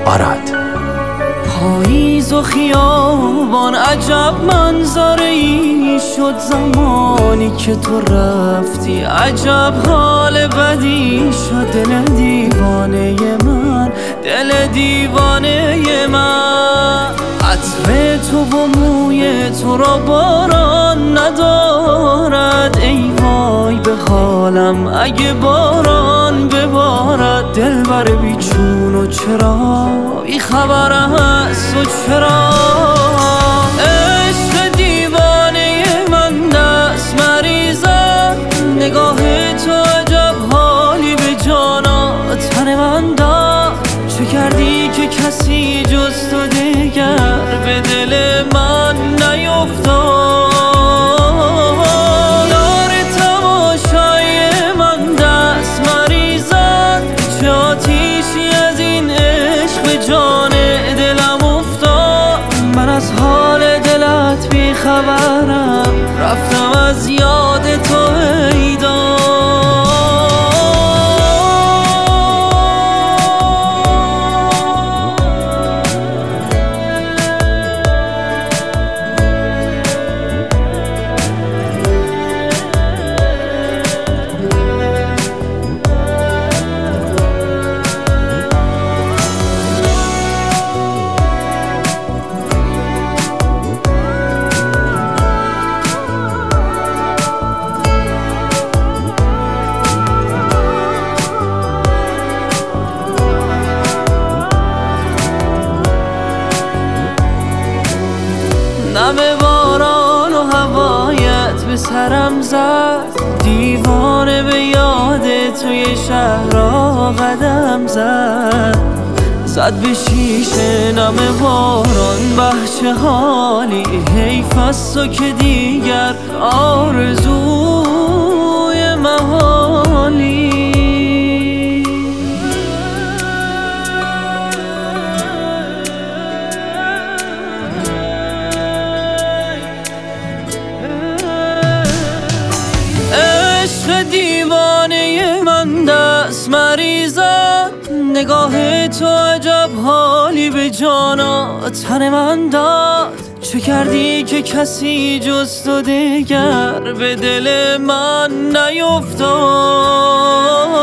آراد. پاییز و خیابان عجب منظره‌ای شد زمانی که تو رفتی، عجب حال بدی شد دل دیوانه من، دل دیوانه من. عطر تو و موی تو را باران ندارد، ای وای به حالم اگه باران ببارد. دلبر بیچون و چرا بی خبر هست و چرا عشق دیوانه من دست مریزد. نگاه تو عجب حالی به جانا تن من داد. چه کردی که کسی جز تو دیگر به دل من نیفتاد؟ دار تماشای من دست مریزد، چه آتیشی از این عشق به جان دلم افتاد. من از حال دلت بی خبرم، رفتم از یاد تو ایدا. نم باران و هوایت به سرم زد، دیوانه به یاد توی شهرها قدم زد. زد به شیشه نم باران بهچه حالی، حیف از تو که دیگر آرزوی محالی. عشق دیوانه من دست مریزد، نگاه تو عجب حالی به جانا تن من داد. چه کردی که کسی جز تو دیگر به دل من نیفتاد؟